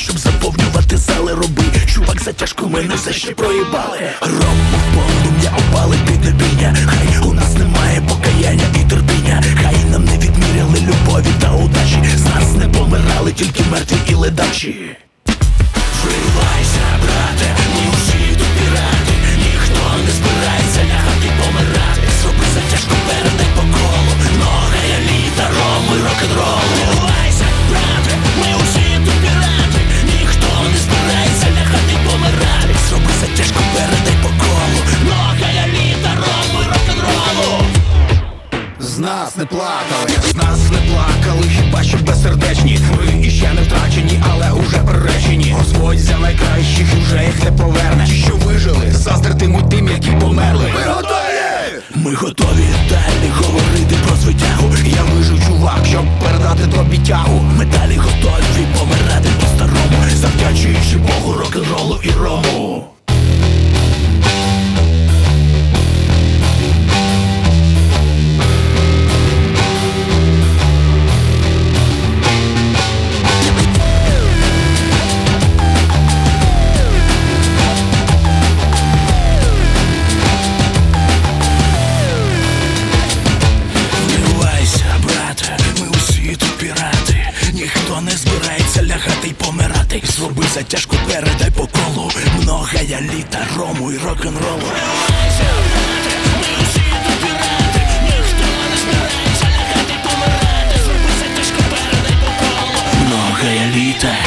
щоб заповнювати зали, роби. Чувак, затяжку мене все ще проїбали. Рому полум'я опали під обійня. Хай у нас немає покаяння і терпіння. Хай нам не відміряли любові та удачі. З нас не помирали тільки мертві і ледачі. Вривайся, брате, ми усі тут пірати. Ніхто не збирається лягати помирати. Зроби затяжку, передай по колу. Нога еліта, рому і рок-н-ролу. Вривайся, брате, ми усі тут пірати. Ніхто не збирається лягати помирати. Зроби затяжку, передай по колу. Нога еліта, рому і рок-н-ролу. З нас не плакали, з нас не плакали, хіба що безсердечні. Ми іще не втрачені, але уже приречені. Господь за найкращих і вже їх не поверне. Ті, що вижили, заздритимуть тим, які померли. Ми готові! Ми готові далі говорити про звитягу. Я вижив, чувак, щоб передати тобі тягу. Ми далі готові помирати по-старому, завдячуючи Богу, рок-н-ролу і рому. Ніхто не збирається лягати й помирати. Зроби затяжку, передай по колу. Много я літа, рому і рок-н-ролу. Вривайся, брате, ми усі тут пірати. Ніхто не збирається лягати й помирати. Зроби затяжку, передай по колу. Много я літа.